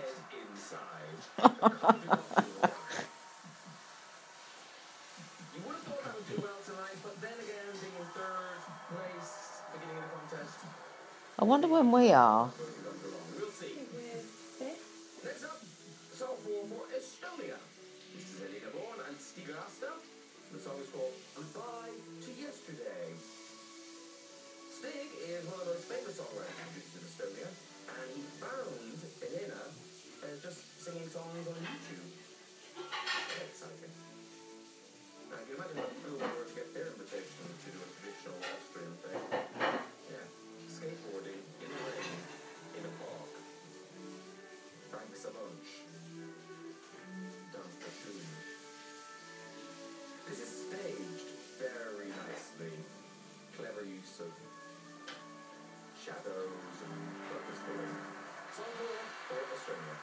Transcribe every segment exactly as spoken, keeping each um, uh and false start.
I wonder when we are. Next up, song for, for Estonia. This is Elina Born and Stig Asta. The song is called Goodbye to Yesterday. Stig is one of the most famous songwriters and producers in Estonia, and he found Elena uh, just singing songs on YouTube. Very exciting. Now, you can imagine how cool they were to get their invitation to do a traditional Austrian thing. Yeah, skateboarding in the rain, in a park. Frank Savage. Dance Platoon. This is staged very nicely. Clever use of shadows and purposefully. Song for Australia.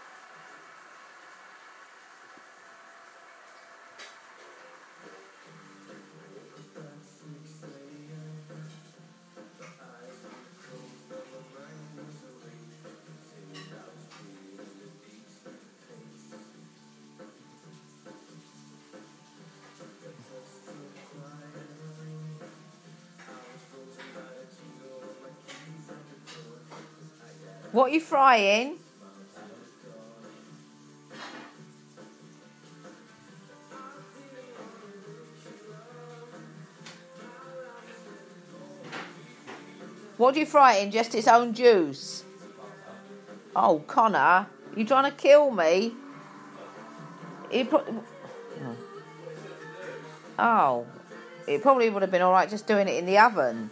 What are you frying? What are you frying? Just its own juice? Oh, Connor, you trying to kill me? He pro- oh, it probably would have been all right just doing it in the oven.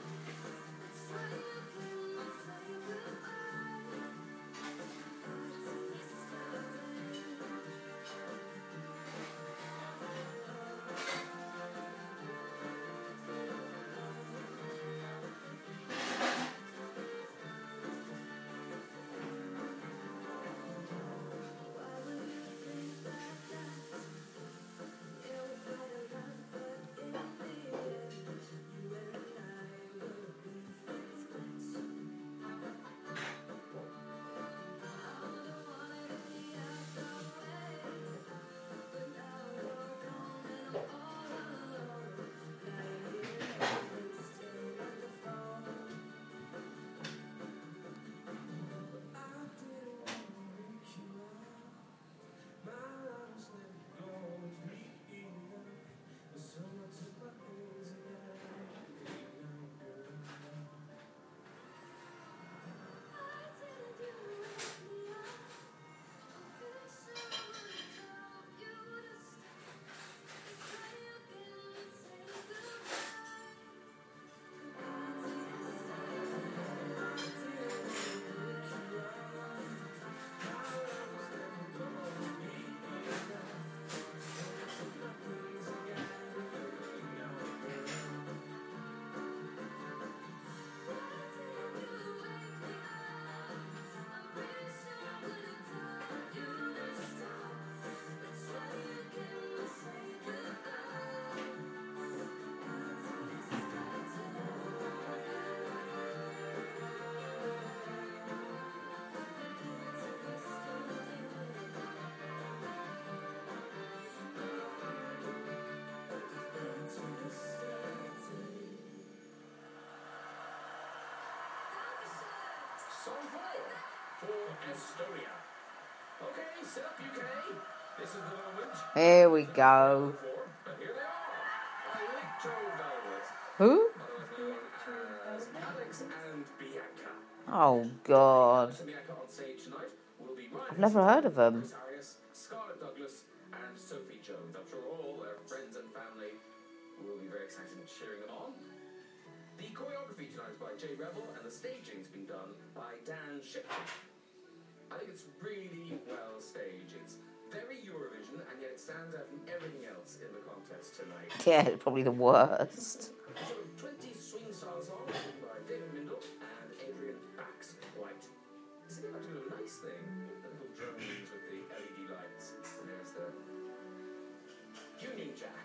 Song four for Estonia. Okay, sit up, U K. This is the moment. Here we go. And here they are. Electro Velvet. Who? Otherwise known as Alex and Bianca. Oh, God. Bianca on stage tonight will be Ryan I've never heard of them. Chris Arias, Scarlett Douglas, and Sophie Jones. I'm sure all their friends and family will be very excited and cheering them on. The choreography tonight is by Jay Rebel, and the staging's been done by Dan Shipton. I think it's really well staged. It's very Eurovision, and yet it stands out from everything else in the contest tonight. Yeah, probably the worst. So, twenty swing-style songs written by David Mindel and Adrian Bax White. It's a little nice thing. The little drones with the L E D lights. And there's the Union Jack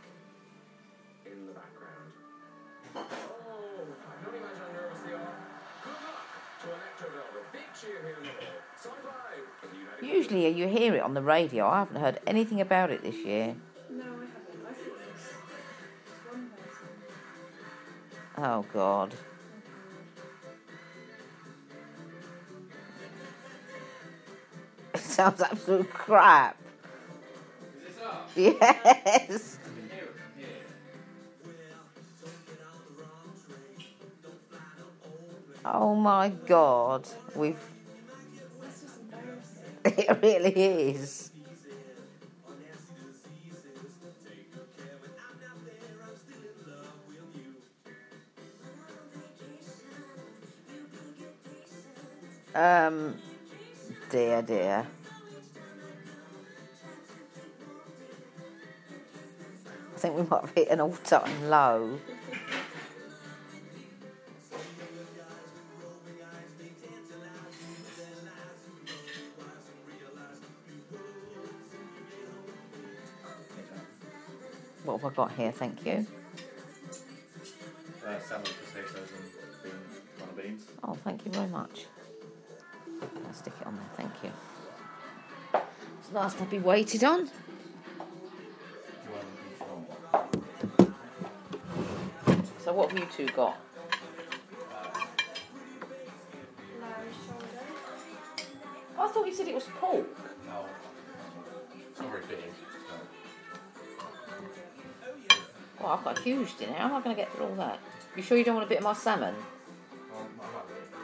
in the background. Oh, I can only imagine how nervous they are. Good luck to Electro Velvet. Big cheer here in the hall. Song five. Usually you hear it on the radio. I haven't heard anything about it this year. No, I haven't. I think it's just one person. Oh, God. It sounds absolute crap. Is this up? Yes. I can hear it from here. Oh, my God. We've... That's just embarrassing. It really is. Um, dear, dear. I think we might have hit an all-time low. What have I got here? Thank you. Uh, salmon, potatoes, and bean, runner beans. Oh, thank you very much. I'll stick it on there. Thank you. It's nice to be waited on. So what have you two got? Larry's shoulder. I thought you said it was pork. No, it's not very big. Well, I've got a huge dinner. How am I going to get through all that? You sure you don't want a bit of my salmon? So, um, I like it.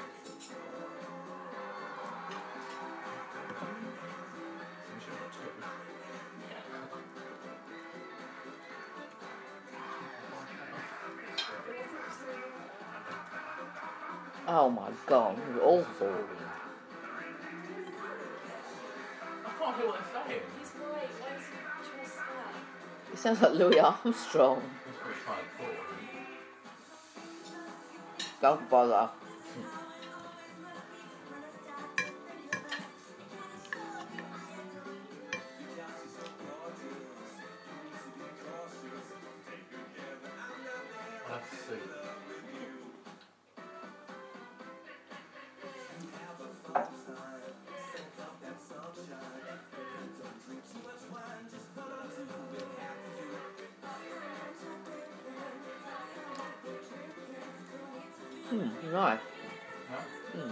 Oh my God, you're awful. I can't hear what they're saying. He's white. Why is he trying to stare? It sounds like Louis Armstrong. That's what he's trying to call. Don't bother. I'll have to see. Hmm, nice. Huh? Hmm.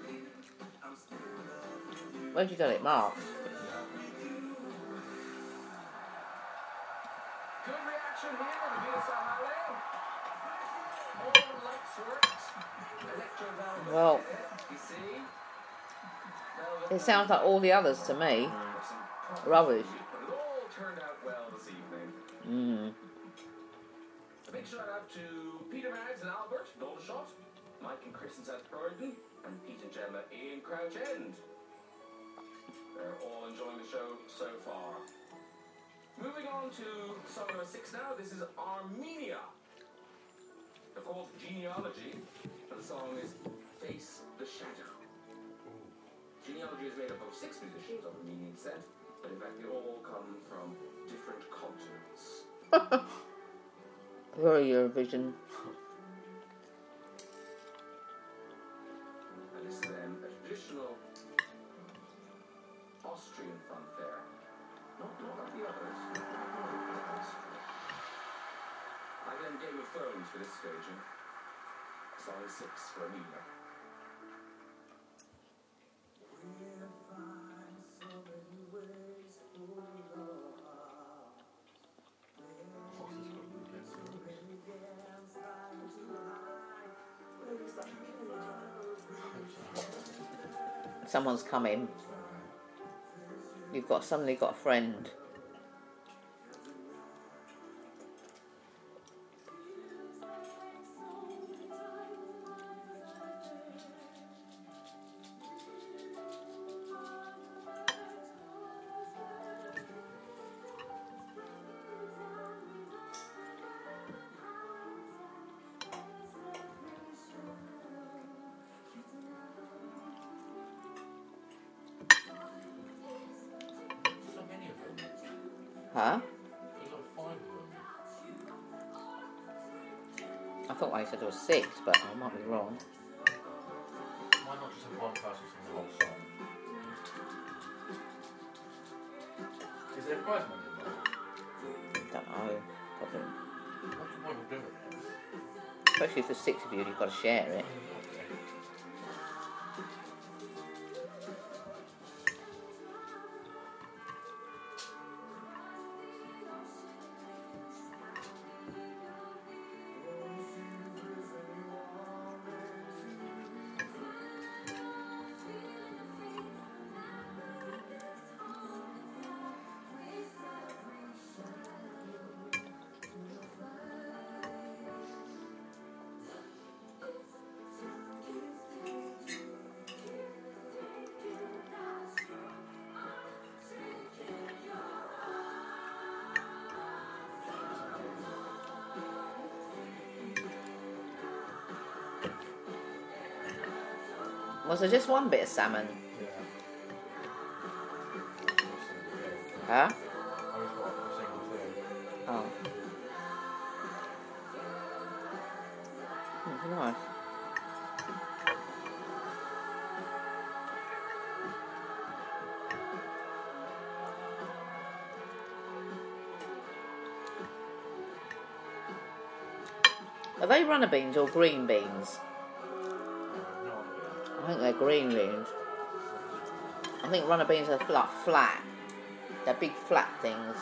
Where'd you get it, Mark? Good reaction here to B S R Highway. All lights worked. Electro valve. Well, You see? it sounds like all the others to me. Rubbish. But it all turned out well this evening. Hmm. A big shout out to Peter Maggs and Albert in Aldershot, Mike and Chris in South Croydon, and Pete and Gemma in Crouch End. They're all enjoying the show so far. Moving on to song number six now. This is Armenia. They're called Genealogy, and the song is Face the Shadow. Genealogy is made up of six musicians of Armenian descent, but in fact they all come from different continents. Very Eurovision. And this is then a traditional Austrian fanfare. Not, not like the others. Like then Game of Thrones for this staging. Song six for Amelia. Someone's coming. You've got suddenly got a friend. So many of them. Huh? You've got five of them. I thought I said there was six, but I might be wrong. Why not just have one person sing the whole song? Is there prize money involved? Don't know. Probably. What's the point of doing it? Especially if there's six of you, you've got to share it. Was there just one bit of salmon? Yeah. Huh? I was got a single thing. Oh. Oh, nice. Are they runner beans or green beans? No idea. I think they're green beans. I think runner beans are flat, flat. They're big flat things.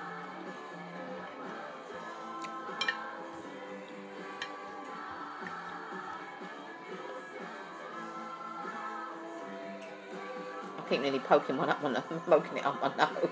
I keep nearly poking one up my nose, poking it up my nose.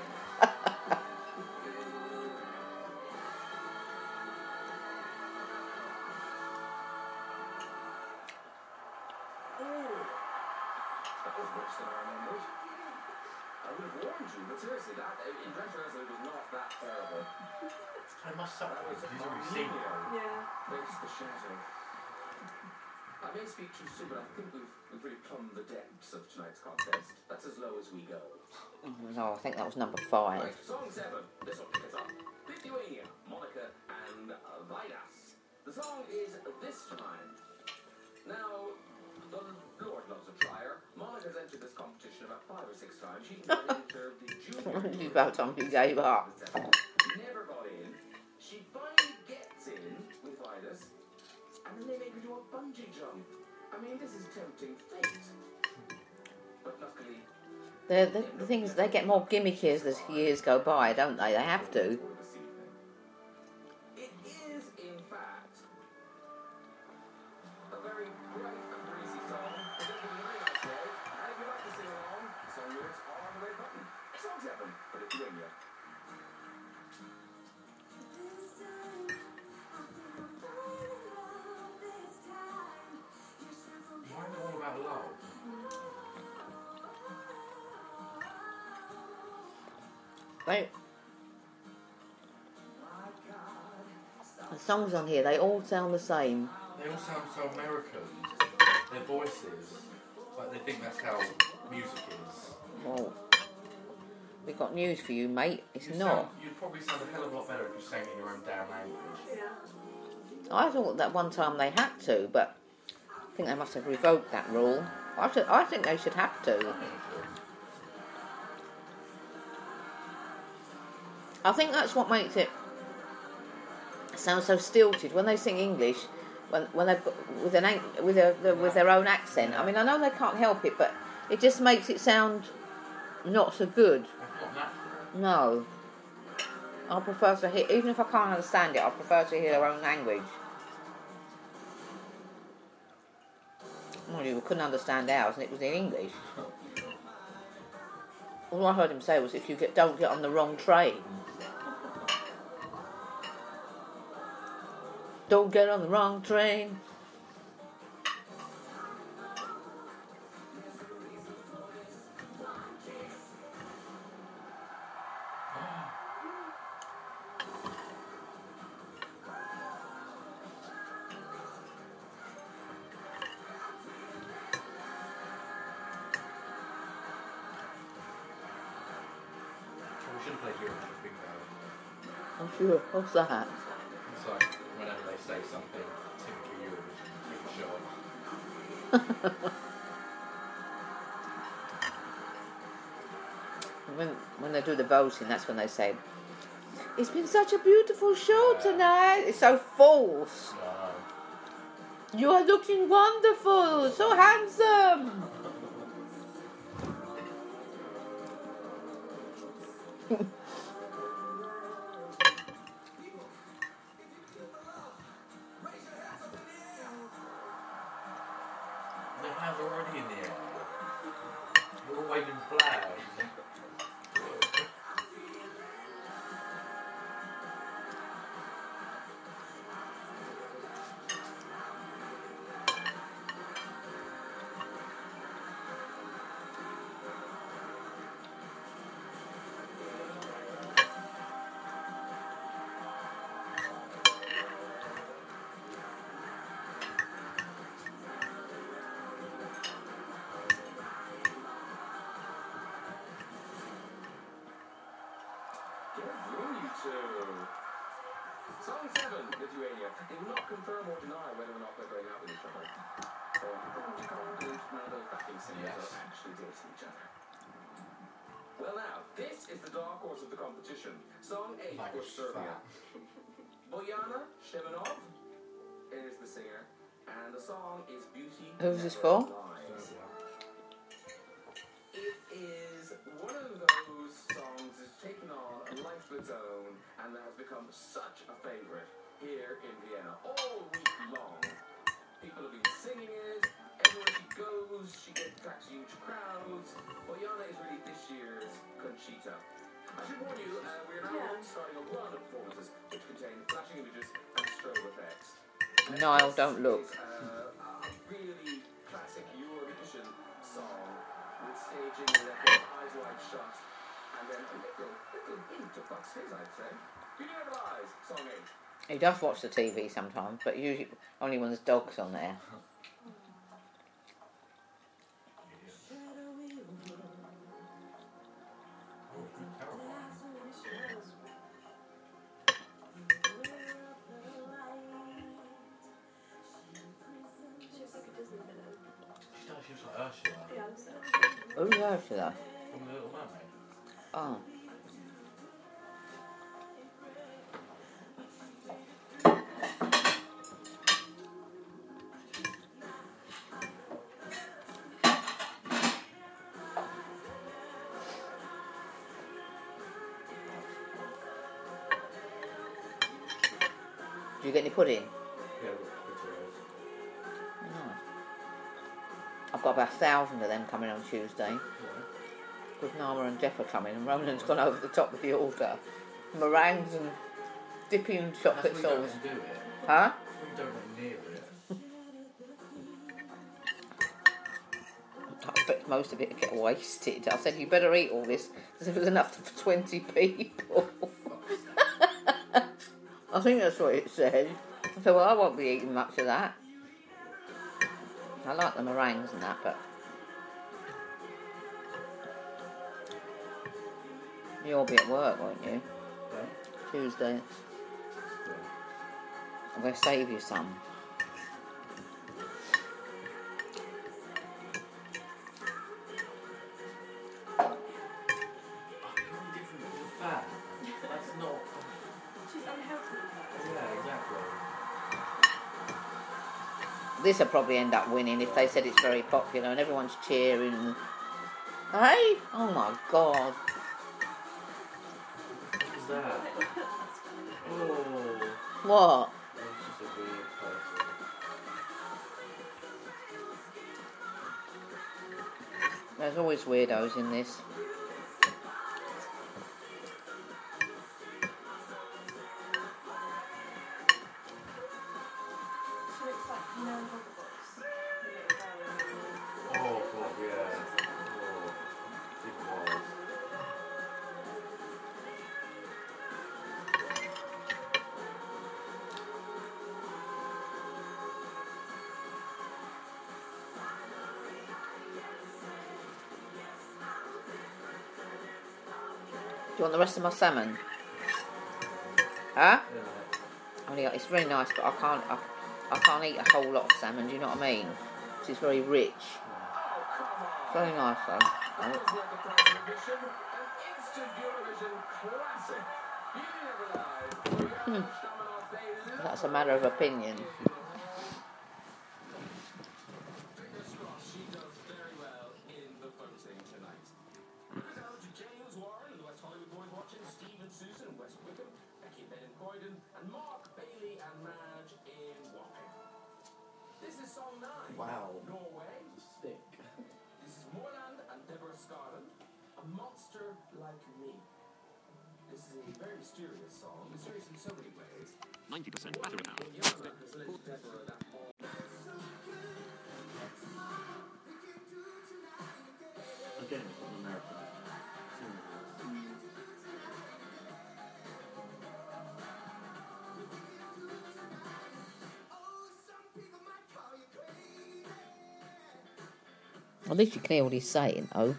That was worse than I remembered. I would have warned you, but seriously, that in retrospect, it was not that terrible. I must suck That was it. He's already seen it. Yeah. There's the shadow. I may speak too soon, but I think we've, we've really plumbed the depths of tonight's contest. That's as low as we go. No, I think that was number five. Right, song seven. This will pick us up. Lithuania, Monica, and uh, Vidas. The song is This Time. Now, the Lord loves a trier. Monica's entered this competition about five or six times. She even entered the junior. It's about time you gave up. Never got in. She finally gets in with Vidas, and then they make her do a bungee jump. I mean, this is tempting fate. But luckily, The, the, the thing is, they get more gimmicky as the years go by, don't they? They have to. it is, in fact, a very bright and breezy song. It's in a really nice way. And if you'd like to sing along, the song lyrics are on the red button. Song seven for Lithuania. Why is it all about love? They, the songs on here, they all sound the same. They all sound so American. Their voices, like they think that's how music is. Well, we've got news for you, mate. It's You'd not. Sound, you'd probably sound a hell of a lot better if you sang in your own damn language. Yeah. I thought that one time they had to, but I think they must have revoked that rule. I, th- I think they should have to. I think that's what makes it sound so stilted when they sing English. When when they've got with an an- with a the, with their own accent. I mean, I know they can't help it, but it just makes it sound not so good. It's not natural. No, I prefer to hear, even if I can't understand it, I prefer to hear their own language. Well, you couldn't understand ours, and it was in English. All I heard him say was, "If you get, don't get on the wrong train." Don't get on the wrong train. We should have played Eurovision Bingo. I'm sure. What's that? It's like whenever they say something typically Eurovision, take a shot. when when they do the voting, that's when they say, "It's been such a beautiful show Yeah. tonight." It's so false. No. You are looking wonderful, so handsome. Their hands are already in the air. They're all waving flags. Song seven, Lithuania. They will not confirm or deny whether or not they're going out with each other. So I'm pretty confident none of those backing singers Yes. are actually dating each other. Well now, this is the dark horse of the competition. Song eight Like was Serbia. fat. Boyana Shemenov is the singer, and the song is Beauty Who's this Never for? Lies. It is one of those songs that's taken on a life of its own and that has become such a favourite here in Vienna all week long. People have been singing it, everywhere she goes, she gets attracts huge crowds. Boyana is really this year's Conchita. I should warn you, uh, we are now Yeah. starting a run of performances which contain flashing images and strobe effects. Niall, don't look. This is, uh, a really classic Eurovision song with staging with everyone eyes wide shut and then a little, little hint of Fox Fizz, I'd say. Beauty Never Lies, song eight. He does watch the T V sometimes, but usually only when there's dogs on there. She was like a Disney villain. She does, she was like Ursula Yeah, I'm so. Who's Ursula? from The Little Mermaid. Oh. Do you get any pudding? Yeah, look, potatoes. No. I've got about a thousand of them coming on Tuesday. Yeah. Because Nama and Jeff are coming, and Roland's gone over the top of the order. Meringues and dipping chocolate That's why you don't sauce. want to do it. Huh? We don't want near it. I expect most of it to get wasted. I said, you better eat all this, because there was enough for twenty people. I think that's what it said. I said, well, I won't be eating much of that. I like the meringues and that, but... You'll be at work, won't you? Yeah. Tuesday. Yeah. I'm going to save you some. Completely different to the fat. That's not. She's unhealthy. Yeah, exactly. This will probably end up winning if they said it's very popular and everyone's cheering. And... Hey? Oh my God. What was that? Oh. What? That's just a weird person. There's always weirdos in this. She looks like Nan Hogwarts. Oh god, yeah. Oh, it was. Do you want the rest of my salmon? Huh? Yeah. Only it's very nice, but I can't. I, I can't eat a whole lot of salmon. Do you know what I mean? It's very rich. Oh, come on. Very nice though. That was worth the price of admission. An instant Eurovision classic. Beauty Never Lies. Hmm. That's a matter of opinion. Fingers crossed she does very well in the voting tonight. Moving on to James Warren and the West Hollywood Boys watching, Stephen Susan and West Wickham, Becky Ben Croydon, and Mark Bailey and Madge in Wapping. This is song nine. Wow. Norway. Stick. This is Moreland and Deborah Scarlett, A Monster Like Me. This is a very mysterious song, mysterious in so many ways. ninety percent battery power. In Yarra has led Deborah that all. Again, it's not American. At least you can hear what he's saying, though.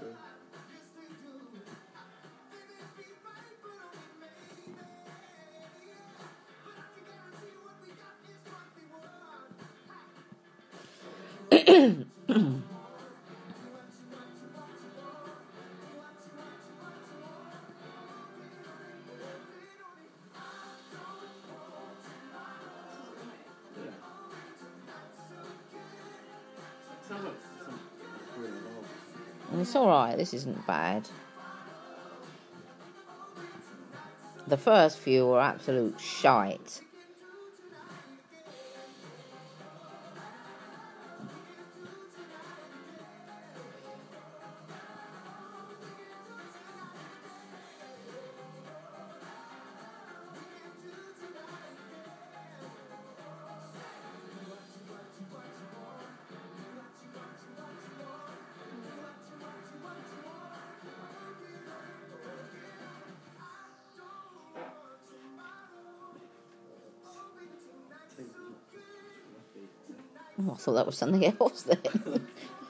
Sounds like some Korean novel. It's alright, this isn't bad. The first few were absolute shite. Oh, I thought that was something else then.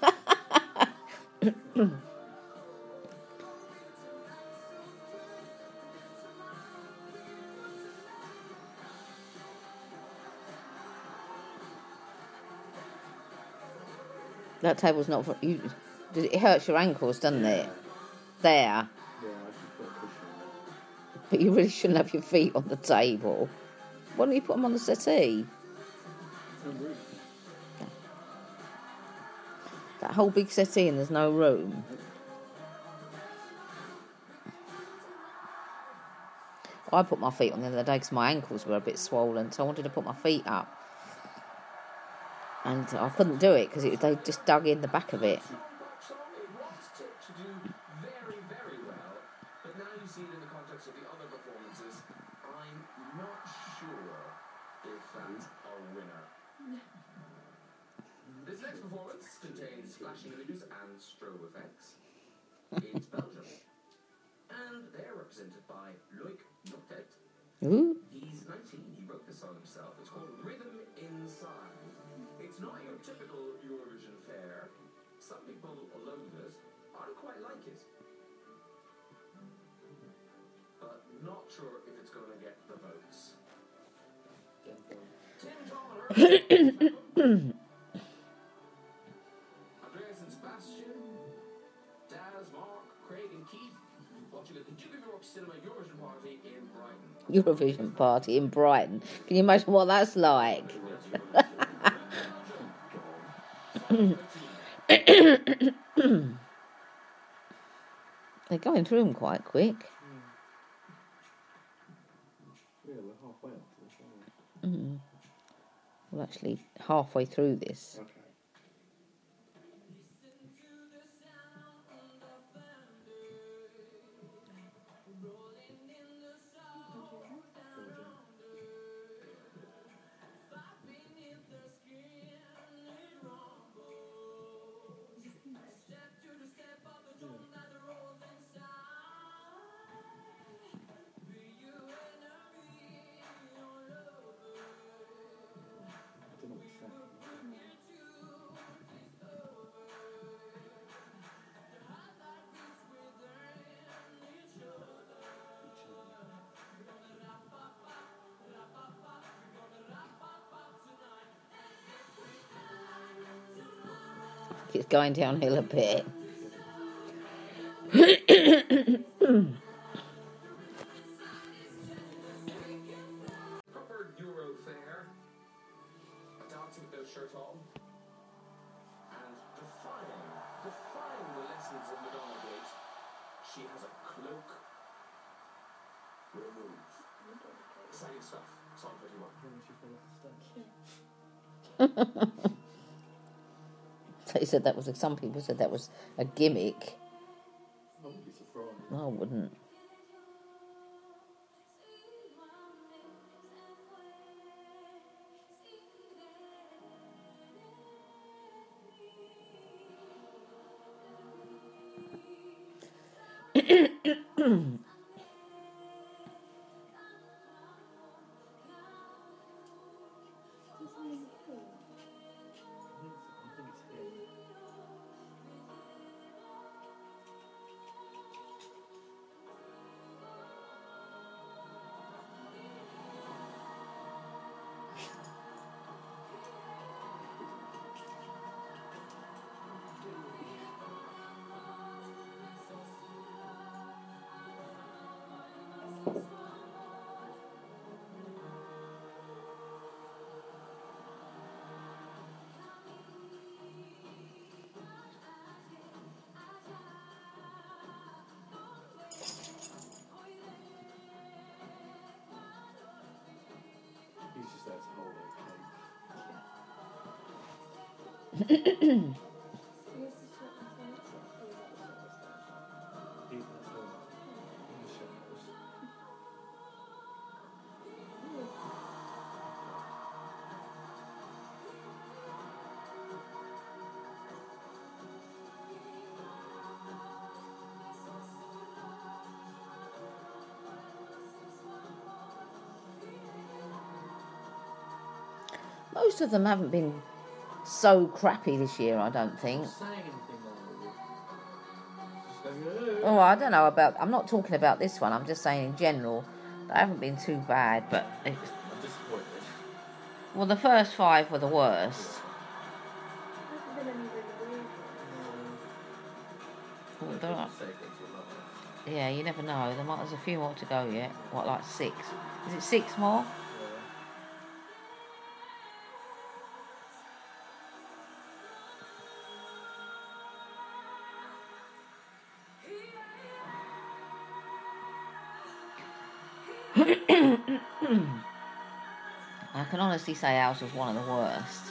That table's not for you. It hurts your ankles, doesn't it? There. Yeah, I should put a cushion on it. But you really shouldn't have your feet on the table. Why don't you put them on the settee? No room. That whole big settee and there's no room. I put my feet on the other day because my ankles were a bit swollen, so I wanted to put my feet up. And I couldn't do it because they just dug in the back of it. Song, it was tipped to do very, very well, but now you see it in the context of the other performances. I'm not sure if that's a winner. This next performance contains flashing images and strobe effects. It's Belgium. And they're represented by Loic Notet. Ooh. He's nineteen, he wrote the song himself. It's called Rhythm Inside. It's not your typical Eurovision fare. Some people loathe it. I quite like it. But not sure if it's going to get the votes. Tim, Tom and her. Andreas and Sebastian. Daz, Mark, Craig and Keith. Watching at the Duke of York Cinema Eurovision Party in Brighton. Eurovision party in Brighton. Can you imagine what that's like? They're going through them quite quick. Yeah, we're halfway up to this, aren't we? Mm. Well, actually, halfway through this. Okay. I don't know what it's saying. It's going downhill a bit. Proper Euro fare. Dancing with no shirt on. And defying, defying the lessons of Madonna Gate. She has a cloak. Remove. Exciting stuff. Song thirty-one. They said that was a, some people said that was a gimmick. I wouldn't be surprised. I wouldn't. He's just there to hold her cake. Where's the shot in He, that's all. In the shadows. Most of them haven't been so crappy this year, I don't think. Not saying anything wrong with it. Just going, Oh, I don't know about... I'm not talking about this one. I'm just saying in general. They haven't been too bad, but... It's, I'm disappointed. well, the first five were the worst. hasn't been any really weird Oh, No, there are- say things will love us. yeah, you never know. There might, there's a few more to go yet. What, like six? Is it six more? I can honestly say ours was one of the worst.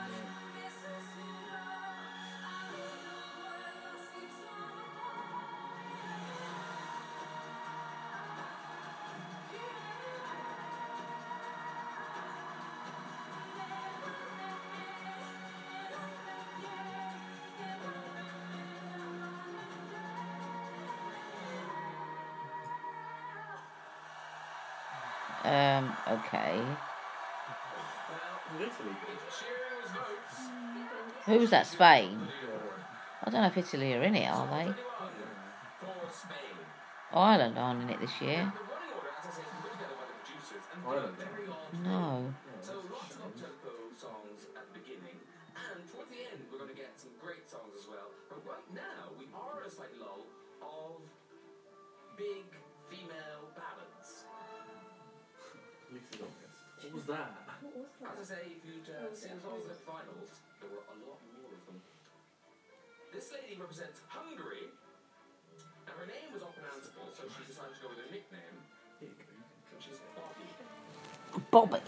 Um, okay. Well, Italy did. Cheers, votes. Who's that, Spain? Yeah. I don't know if Italy are in it, are they? For Spain. Ireland aren't in it this year. The running order, as I say, is put together by the producers and Ireland. very odd. No. So lots of up-tempo songs at the beginning, and towards the end we're going to get some great songs as well. But right now we are in a slight lull of big female ballads. At least it's August. What was that? What was that? As I say, if you'd uh, seen the songs at the finals, there were a lot more of them. This lady represents Hungary. Now her name was unpronounceable, so she decided to go with her nickname, Here you go. which is Bobby. Bobby.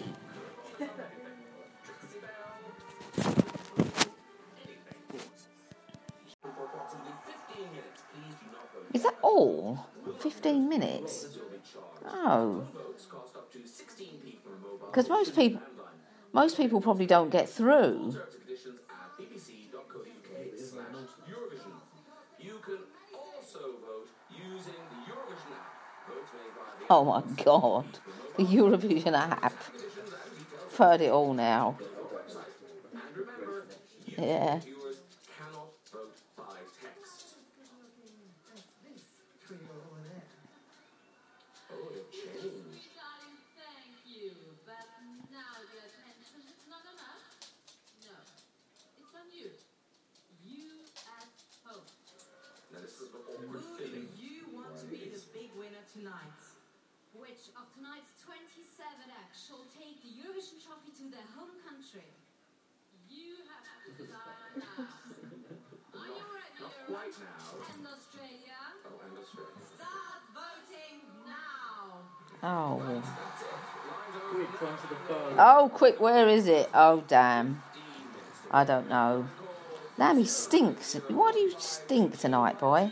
Trixie Bell. Anything. For approximately fifteen minutes, please do not vote. Is that all? Fifteen minutes? Oh. Votes cost up to sixteen p for a mobile. Because most people, most people probably don't get through. Terms and conditions at b b c dot co dot u k slash Eurovision. You can also vote using the Eurovision app. Votes made via the Oh my God. The Eurovision app. I've heard it all now. And remember, you Yeah. viewers cannot vote by text. Oh, they've changed. Darling, thank you. But now the attention is not on us. No, it's on you. You at home. Now this is the awkward feeling. tonight. Which of tonight's twenty-seven acts shall take the Eurovision trophy to their home country? You have to decide now. Are you ready, Not Europe? quite now. And Australia? Oh, and Australia. Start voting now! Oh. Quick, run to the phone. Oh, quick, where is it? Oh, damn. I don't know. Damn, he stinks. Why do you stink tonight, boy?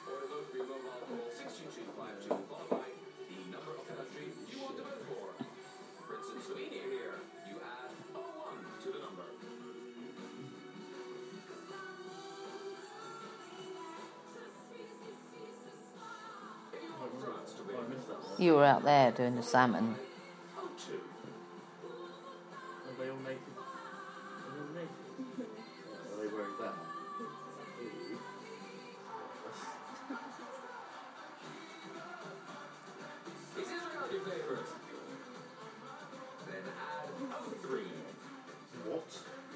You were out there doing the salmon. Are they all naked? Are they all naked? Are they wearing that? Is Israel your favourite? Then add oh three. What?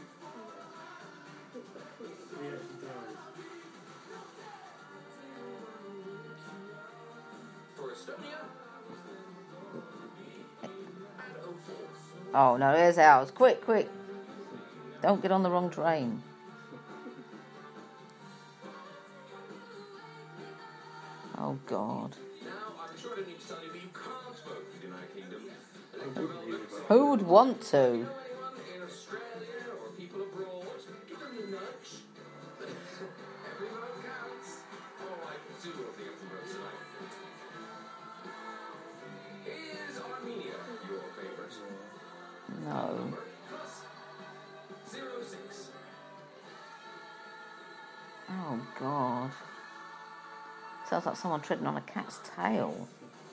Yeah, she does. For Estonia? Add oh four. Oh, no, there's ours. Quick, quick. Don't get on the wrong train. Oh, God. Now, I'm sure I don't need to tell you, but you can't vote for the United Kingdom. Who would want to? Anyone in Australia or people abroad, give them a nudge. Every vote counts. Oh, I do love the anthem votes tonight. Is Armenia your favourite? No. Plus zero six. Oh, God. Sounds like someone treading on a cat's tail.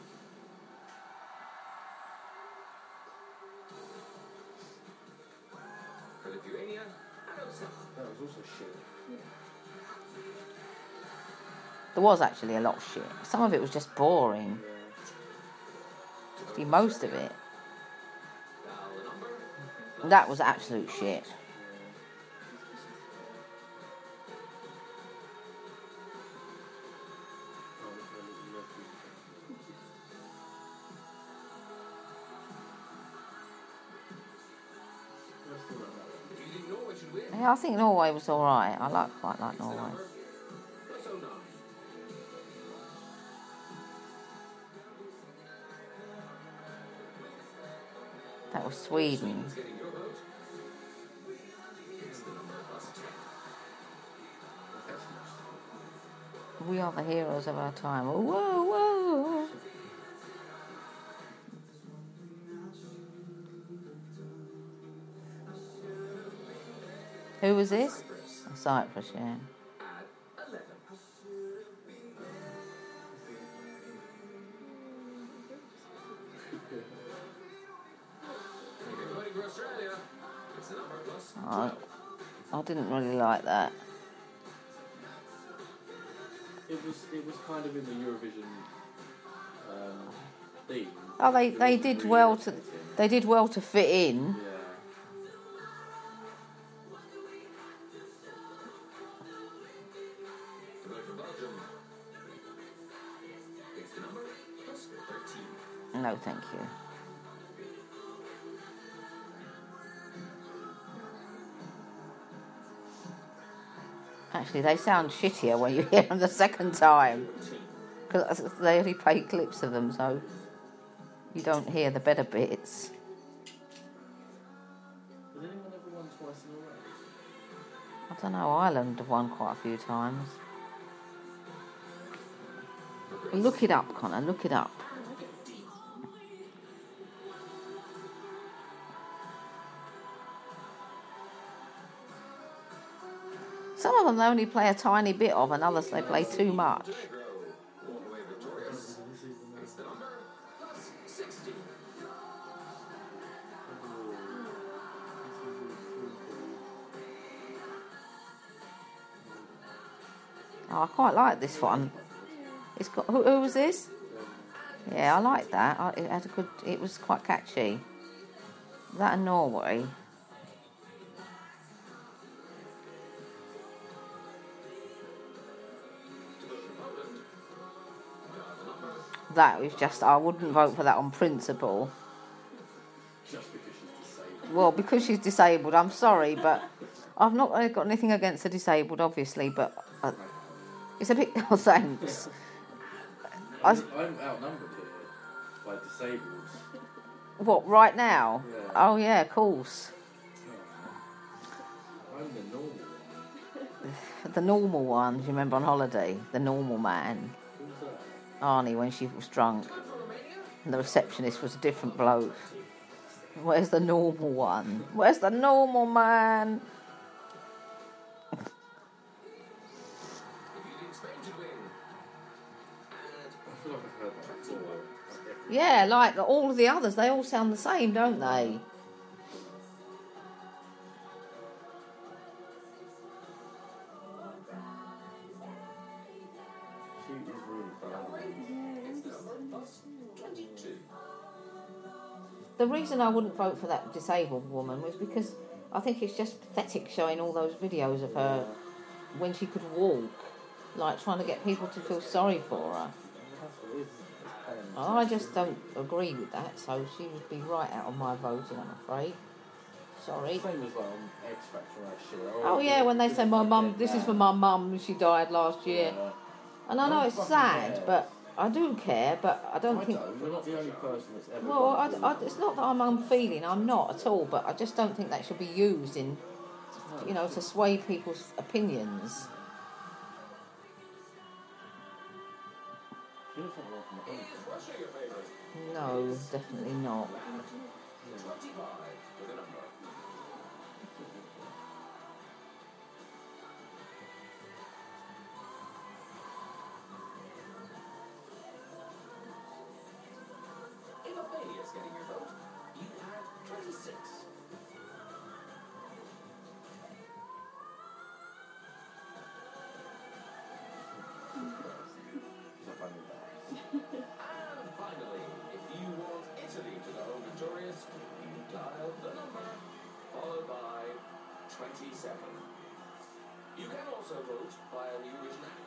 For Lithuania, add oh seven. That was also shit. There was actually a lot of shit. Some of it was just boring. Yeah. See, most of it. Dial the number. That was absolute shit. Oh, look at the little lesbian. Let's do that one. If you think Norway should win, Yeah, I think Norway was alright. I like quite like Norway. number plus oh nine. That was Sweden. Sweden's getting your vote. It's the number plus ten. We are the heroes of our time. Whoa, whoa. Who was this? Oh, Cyprus, yeah. Add eleven. If you're voting for Australia, it's the number plus I, twelve. I didn't really like that. It was it was kind of in the Eurovision um, theme. Oh, they, It they wasn't did really well to exciting. they did well to fit in. Yeah. To vote for Belgium, it's the number plus thirteen. No, thank you. Actually, they sound shittier when you hear them the second time. Because they only play clips of them, so you don't hear the better bits. Has anyone ever won twice in a row? I don't know, Ireland have won quite a few times. Look it up, Connor, look it up. Some of them they only play a tiny bit of, and others they play too much. Montenegro, all the way victorious. This is the It's the number plus sixty. Oh, I quite like this one. It's got who, who was this? Yeah, I like that. I, it had a good. It was quite catchy. That and Norway. To vote for Poland, dial the number that was just, I wouldn't vote for that on principle. Just because she's disabled. Well, because she's disabled, I'm sorry, but I've not really got anything against the disabled, obviously, but uh, it's a bit... Oh, thanks. I, I'm, I'm outnumbered here by disabled. what, right now? Yeah. Oh, yeah, of course. I'm the normal one. The normal one, do you remember on holiday? The normal man. Who's that? Arnie, when she was drunk. And the receptionist was a different bloke. Where's the normal one? Where's the normal man? I feel like I've heard that before. Like every Yeah, like all of the others, they all sound the same, don't they? She is really bad. The reason I wouldn't vote for that disabled woman was because I think it's just pathetic showing all those videos of her when she could walk, like trying to get people to feel sorry for her. That's what it is. It's pain. I just don't agree with that, so she would be right out of my voting, I'm afraid. Sorry. Same as like on X Factor and that shit. Oh yeah, when they say my mum, this is for my mum, she died last year. Yeah. And I know it's sad, but I do care, but I don't I think... don't. You're not the only person that's ever. Well, I, done I, it's not that I'm unfeeling, I'm not at all, but I just don't think that should be used in, you know, to sway people's opinions. She doesn't want from the home. Is Russia your favorite? No, definitely not. twenty-five with a number. If Albania's getting your vote, you add twenty-six. She's not only that. And finally, if you want Italy to go home victorious, you dial the number, followed by twenty-seven. You can also vote via the Eurovision app.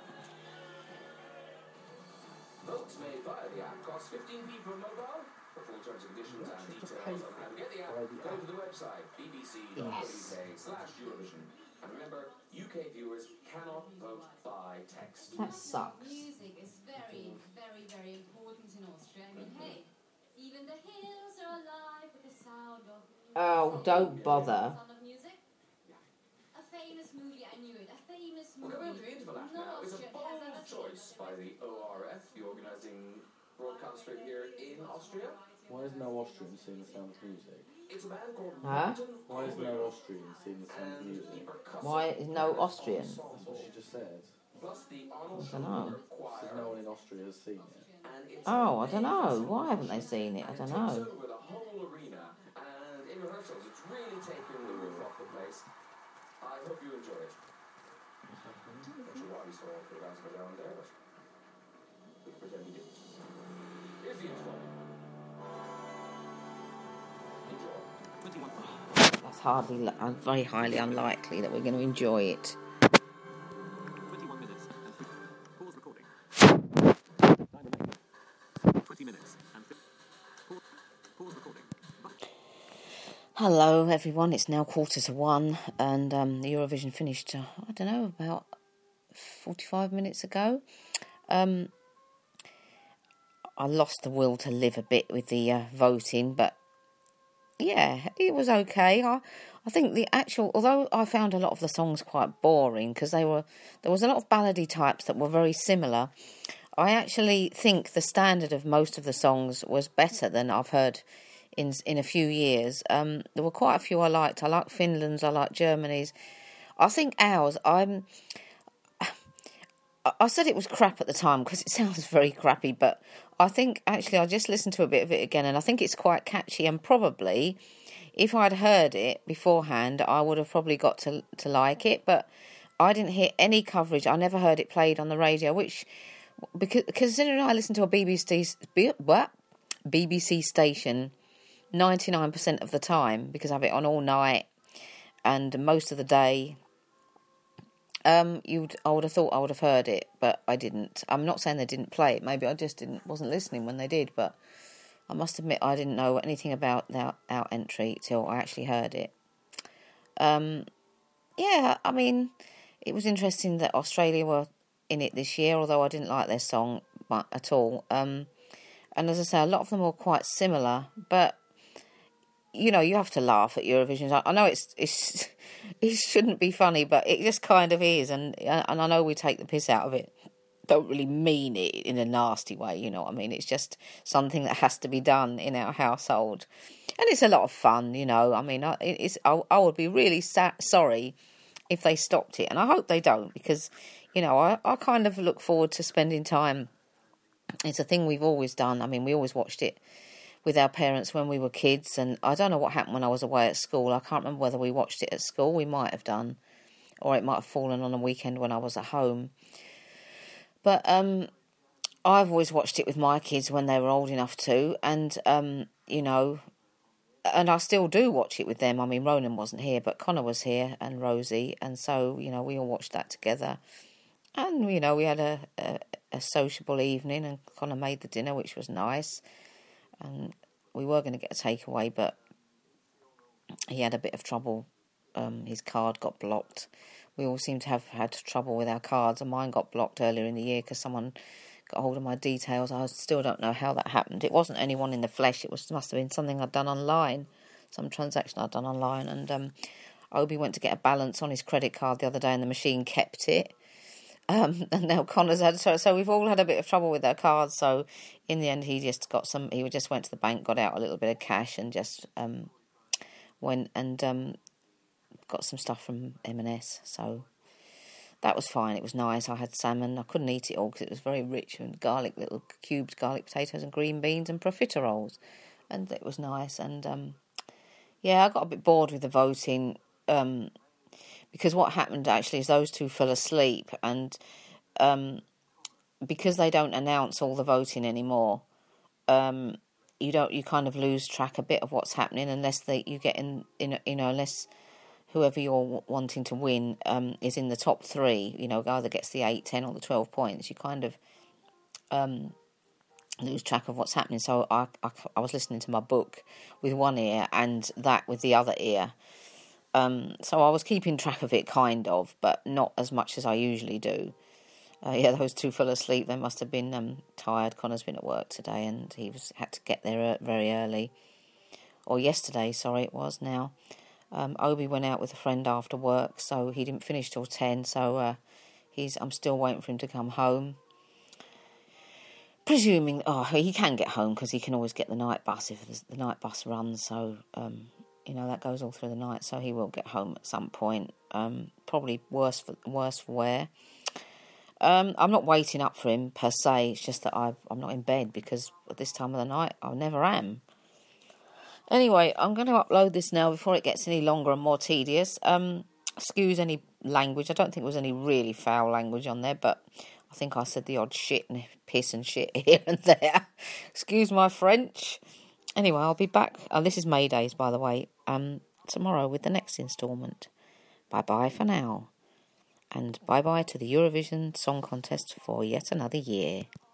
Votes made via the app cost fifteen p per mobile. For full terms and conditions and details on how to get the app, go to the website b b c dot co dot u k slash Eurovision. And remember, U K viewers cannot vote by text. That sucks. Music is very, very, very important in Austria. I mean, hey, even the hills are alive with the sound of... Oh, don't bother. Sound of music. A famous movie, I knew it, a famous We're movie. coming to the interval act No now. It's a Austrian has bold ever seen choice it. by the O R F, the organising broadcaster here in Austria. Why is no Austrian seeing the sound of music? It's a band called Huh? Martin Why is no Austrian seeing the sound of and music? the percussive Why is no Austrian? That's what she just said. plus the Arnold I dunno. Schwarzenegger Says choir. no one in Austria has seen it. And it's Oh, I don't know. Why haven't they seen it? I and don't it know. takes over the whole arena. And in rehearsals, it's really taken the roof off the place. I hope you enjoy it. Not sure why we saw all the guys go down there, but we can pretend we didn't. Here's the intro. Enjoy. That's hardly, li- uh, very highly unlikely that we're going to enjoy it. twenty-one minutes and three. Pause recording. Time remaining. twenty minutes and three. Pause, pause recording. Hello, everyone. It's now quarter to one, and um, the Eurovision finished, uh, I don't know, about forty-five minutes ago. Um, I lost the will to live a bit with the uh, voting, but yeah, it was okay. I, I think the actual, although I found a lot of the songs quite boring because they were, there was a lot of ballady types that were very similar. I actually think the standard of most of the songs was better than I've heard in in a few years. Um, there were quite a few I liked. I liked Finland's. I liked Germany's. I think ours. I'm. I said it was crap at the time because it sounds very crappy, but I think actually I just listened to a bit of it again and I think it's quite catchy, and probably if I'd heard it beforehand I would have probably got to to like it, but I didn't hear any coverage. I never heard it played on the radio, which, because considering I listened to a B B C, what? B B C station ninety-nine percent of the time because I have it on all night and most of the day Um, you'd I would have thought I would have heard it, but I didn't. I'm not saying they didn't play it. Maybe I just didn't wasn't listening when they did. But I must admit I didn't know anything about their our entry till I actually heard it. Um, yeah, I mean, it was interesting that Australia were in it this year, although I didn't like their song at all. Um, and as I say, a lot of them were quite similar, but you know, you have to laugh at Eurovision. I, I know it's it's it shouldn't be funny, but it just kind of is, and and I know we take the piss out of it. Don't really mean it in a nasty way, you know what I mean? It's just something that has to be done in our household, and it's a lot of fun, you know. I mean, it's I, I would be really sa- sorry if they stopped it, and I hope they don't, because you know I, I kind of look forward to spending time. It's a thing we've always done. I mean, we always watched it with our parents when we were kids, and I don't know what happened when I was away at school. I can't remember whether we watched it at school. We might have done, or it might have fallen on a weekend when I was at home. But um, I've always watched it with my kids when they were old enough to, and um, you know, and I still do watch it with them. I mean, Ronan wasn't here, but Connor was here, and Rosie, and so you know, we all watched that together. And you know, we had a, a, a sociable evening, and Connor made the dinner, which was nice. And we were going to get a takeaway, but he had a bit of trouble. Um, his card got blocked. We all seem to have had trouble with our cards, and mine got blocked earlier in the year because someone got hold of my details. I still don't know how that happened. It wasn't anyone in the flesh. It was must have been something I'd done online, some transaction I'd done online. And um, Obi went to get a balance on his credit card the other day, and the machine kept it. Um, and now Connor's had so, so we've all had a bit of trouble with our cards. So in the end, he just got some. He just went to the bank, got out a little bit of cash, and just um, went and um, got some stuff from M and S. So that was fine. It was nice. I had salmon. I couldn't eat it all because it was very rich and garlic, little cubed garlic potatoes and green beans and profiteroles, and it was nice. And um, yeah, I got a bit bored with the voting. Um, Because what happened actually is those two fell asleep, and um, because they don't announce all the voting anymore, um, you don't you kind of lose track a bit of what's happening unless they you get in, in you know unless whoever you're wanting to win um, is in the top three, you know, either gets the eight, ten, or the twelve points. You kind of um, lose track of what's happening. So I, I I was listening to my book with one ear and that with the other ear. Um, so I was keeping track of it, kind of, but not as much as I usually do. Uh, yeah, those two fell asleep. They must have been um, tired. Connor's been at work today, and he was had to get there very early. Or yesterday, sorry, it was now. Um, Obi went out with a friend after work, so he didn't finish till ten. So uh, he's. I'm still waiting for him to come home. Presuming, oh, he can get home because he can always get the night bus if the night bus runs. So. Um, You know, that goes all through the night, so he will get home at some point. Um, probably worse for worse for wear. Um, I'm not waiting up for him, per se. It's just that I've, I'm not in bed, because at this time of the night, I never am. Anyway, I'm going to upload this now before it gets any longer and more tedious. Um, excuse any language. I don't think there was any really foul language on there, but I think I said the odd shit and piss and shit here and there. Excuse my French. Anyway, I'll be back. Oh, this is Maydays, by the way, um, tomorrow with the next instalment. Bye-bye for now. And bye-bye to the Eurovision Song Contest for yet another year.